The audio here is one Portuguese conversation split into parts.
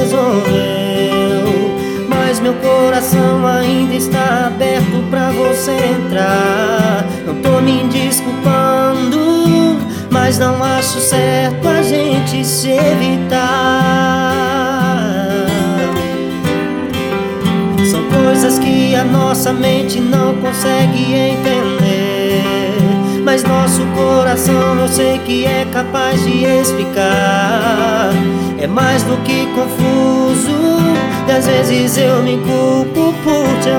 resolveu, mas meu coração ainda está aberto pra você entrar. Não tô me desculpando, mas não acho certo a gente se evitar. São coisas que a nossa mente não consegue entender, mas nosso coração eu sei que é capaz de explicar. É mais do que confuso, e às vezes eu me culpo por te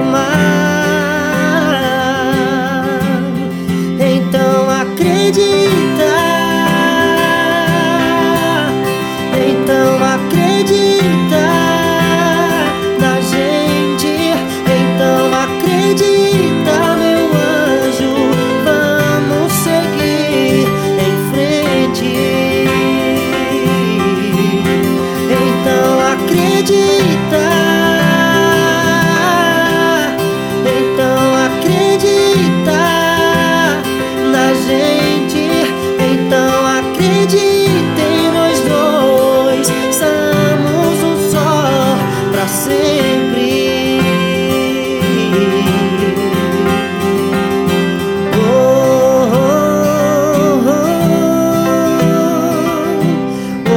amar. Então acredita, então acredita na gente, então acredita, meu anjo, vamos seguir em frente. Então acredita, então acredita na gente, então acredita em nós dois, somos um só pra sempre. Oh, oh, oh, oh,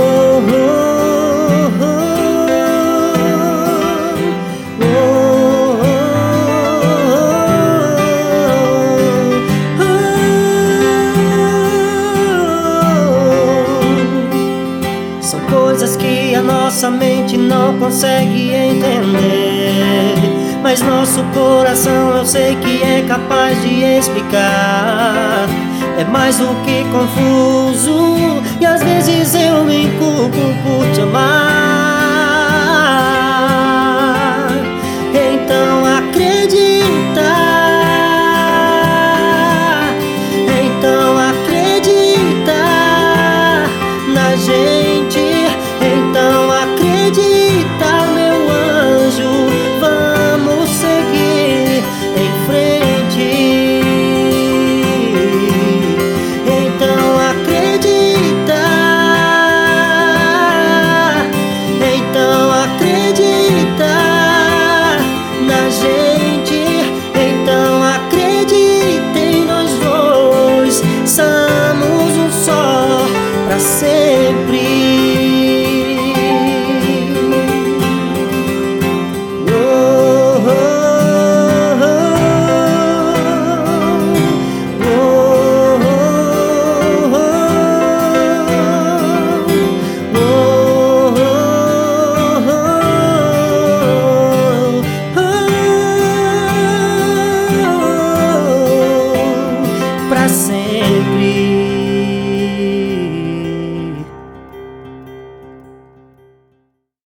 oh, oh. São coisas que a nossa mente não consegue entender, mas nosso coração eu sei que é capaz de explicar. É mais do que confuso, e às vezes eu me culpo por te amar.